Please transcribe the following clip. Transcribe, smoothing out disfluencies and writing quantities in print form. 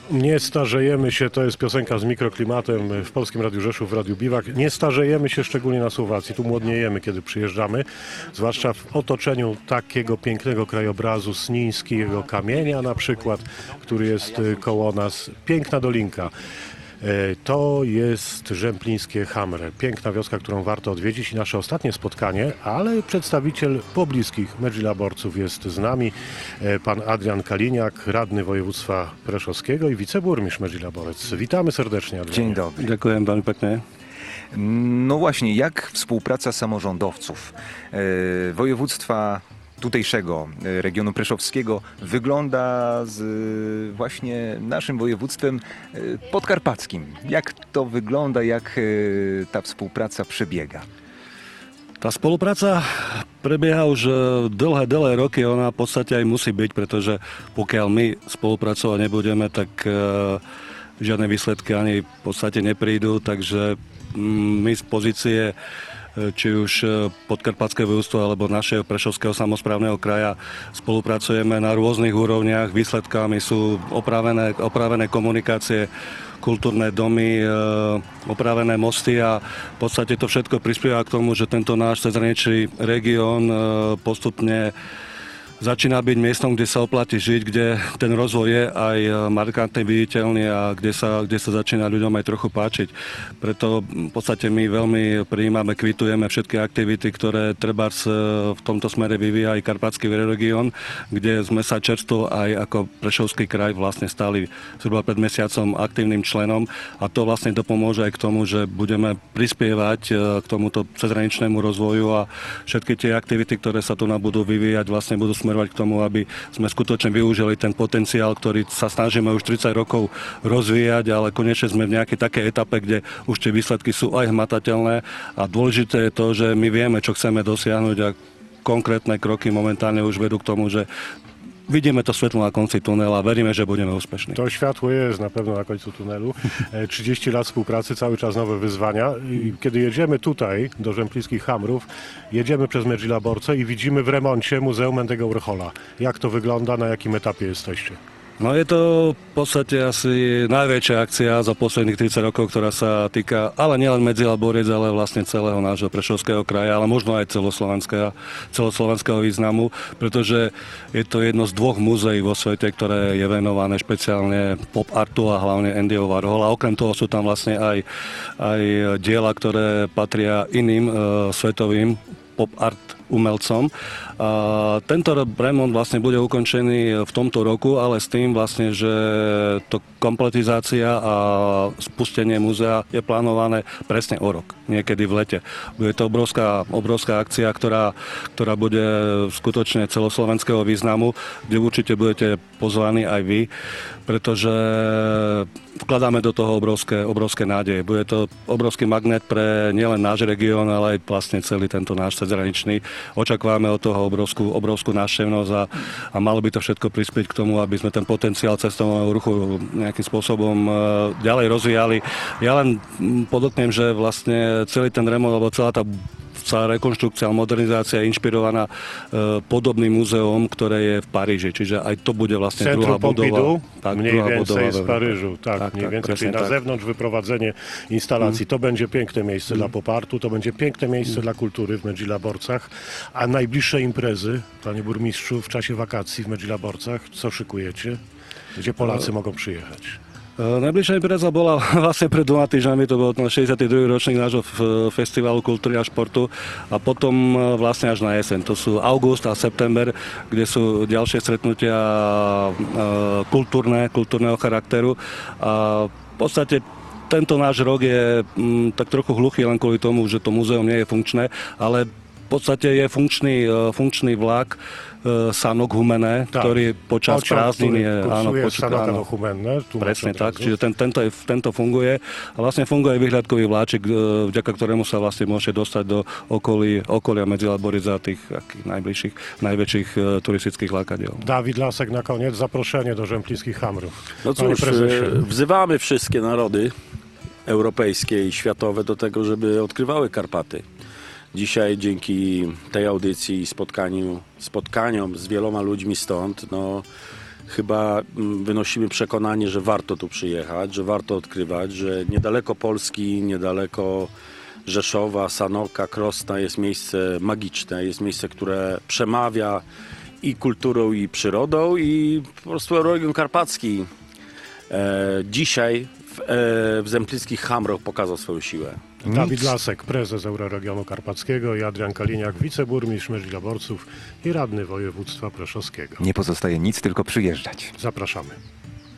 Nie starzejemy się, to jest piosenka z mikroklimatem w Polskim Radiu Rzeszów, w Radiu Biwak. Nie starzejemy się szczególnie na Słowacji, tu młodniejemy, kiedy przyjeżdżamy, zwłaszcza w otoczeniu takiego pięknego krajobrazu Snińskiego Kamienia na przykład, który jest koło nas. Piękna dolinka. To jest Rzemplińskie Hamre, piękna wioska, którą warto odwiedzić i nasze ostatnie spotkanie, ale przedstawiciel pobliskich Medżlilaborców jest z nami, pan Adrian Kaliniak, radny województwa preszowskiego i wiceburmistrz Medżlilaborec. Witamy serdecznie, Adrianie. Dzień dobry. Ďakujem veľmi pekne. No właśnie, jak współpraca samorządowców województwa tutejszego regionu preszowskiego wygląda z właśnie naszym województwem podkarpackim? Jak to wygląda, jak ta współpraca przebiega? Tá spolupráca prebieha už dlhé roky, ona v podstate aj musí byť, pretože pokiaľ my spolupracovať nebudeme, tak žiadne výsledky ani v podstate neprídu, takže my z pozície či už podkarpatské vojvodstvo alebo našeho Prešovského samosprávneho kraja spolupracujeme na rôznych úrovniach. Výsledkami sú opravené komunikácie, kultúrne domy, opravené mosty a v podstate to všetko prispieva k tomu, že tento náš cezhraničný región postupne začína byť miestom, kde sa oplatí žiť, kde ten rozvoj je aj markantne viditeľný a kde sa začína ľuďom aj trochu páčiť. Preto v podstate my veľmi prijímame, kvitujeme všetky aktivity, ktoré treba v tomto smere vyvíja aj Karpatský región, kde sme sa čerstvo aj ako Prešovský kraj vlastne stali zhruba pred mesiacom aktívnym členom a to vlastne dopomôže aj k tomu, že budeme prispievať k tomuto cezhraničnému rozvoju a všetky tie aktivity, ktoré sa tu budú vyvíjať, vlastne budú smerovať k tomu, aby sme skutočne využili ten potenciál, ktorý sa snažíme už 30 rokov rozvíjať, ale konečne sme v nejakej takej etape, kde už tie výsledky sú aj hmatateľné a dôležité je to, že my vieme, čo chceme dosiahnuť a konkrétne kroky momentálne už vedú k tomu, že vidíme to svetlo na konci tunela, veríme, że będziemy úspešní. To światło jest na pewno na końcu tunelu. 30 lat współpracy, cały czas nowe wyzwania. I kiedy jedziemy tutaj do Rzemplińskich Hamrów, jedziemy przez Medżlilaborce i widzimy w remoncie Muzeum Mendego Warhola. Jak to wygląda, na jakim etapie jesteście? No je to v podstate asi najväčšia akcia za posledných 30 rokov, ktorá sa týka, ale nielen Medžlilaborec, ale vlastne celého nášho Prešovského kraja, ale možno aj celoslovenského významu, pretože je to jedno z dvoch múzeí vo svete, ktoré je venované špeciálne pop artu a hlavne Andyho Warhola. Okrem toho sú tam vlastne aj diela, ktoré patria iným svetovým pop art umelcom. A tento remont vlastne bude ukončený v tomto roku, ale s tým vlastne, že to kompletizácia a spustenie múzea je plánované presne o rok, niekedy v lete. Bude to obrovská akcia, ktorá bude skutočne celoslovenského významu, kde určite budete pozvaní aj vy, pretože vkladáme do toho obrovské nádeje. Bude to obrovský magnet pre nielen náš región, ale aj vlastne celý tento náš cezhraničný. Očakávame od toho obrovskú návštevnosť a malo by to všetko prispieť k tomu, aby sme ten potenciál cestovného ruchu nejakým spôsobom ďalej rozvíjali. Ja len podotknem, že vlastne celý ten remont, alebo celá rekonštrukcia, modernizácia je inšpirovaná podobným múzeom, ktoré je v Paríži. Čiže aj to bude vlastne druhá budova. Tak, mniej więcej z Paryżu. Tak, mniej więcej. Czyli na zewnątrz wyprowadzenie instalacji. To będzie piękne miejsce dla popartu, to będzie piękne miejsce dla kultury w Medżlilaborcach. A najbliższe imprezy, panie burmistrzu, w czasie wakacji w Medżlilaborcach, co szykujecie? Gdzie Polacy mogą przyjechać? Najbližšia impreza bola vlastne pred 2 týždňami, to bol 62. ročník nášho festivalu kultúry a športu a potom vlastne až na jeseň. To sú august a september, kde sú ďalšie stretnutia kultúrneho charakteru a v podstate tento náš rok je tak trochu hluchý len kvôli tomu, že to múzeum nie je funkčné, ale v podstate je funkčný vlak Sanok Humenné, ktorý počas prázdnin je... Áno, Sanok Humenné. Presne tak, čiže tento funguje a vlastne funguje vyhľadkový vláčik, vďaka ktorému sa vlastne môže dostať do okolia Medžlilaborec a tých najväčších turistických lákadiel. Dawid Lasek na koniec, zaproszenie do Rzemplińskich Hamrów. No cóż, wzywamy wszystkie narody europejskie i światowe do tego, żeby odkrywały Karpaty. Dzisiaj dzięki tej audycji i spotkaniom z wieloma ludźmi stąd, no, chyba wynosimy przekonanie, że warto tu przyjechać, że warto odkrywać, że niedaleko Polski, niedaleko Rzeszowa, Sanoka, Krosna jest miejsce magiczne, jest miejsce, które przemawia i kulturą, i przyrodą, i po prostu Euroregion Karpacki dzisiaj w Zemplickich Hamroch pokazał swoją siłę. Dawid Lasek, prezes Euroregionu Karpackiego, i Adrian Kaliniak, wiceburmistrz Myśliborców i radny województwa preszowskiego. Nie pozostaje nic, tylko przyjeżdżać. Zapraszamy.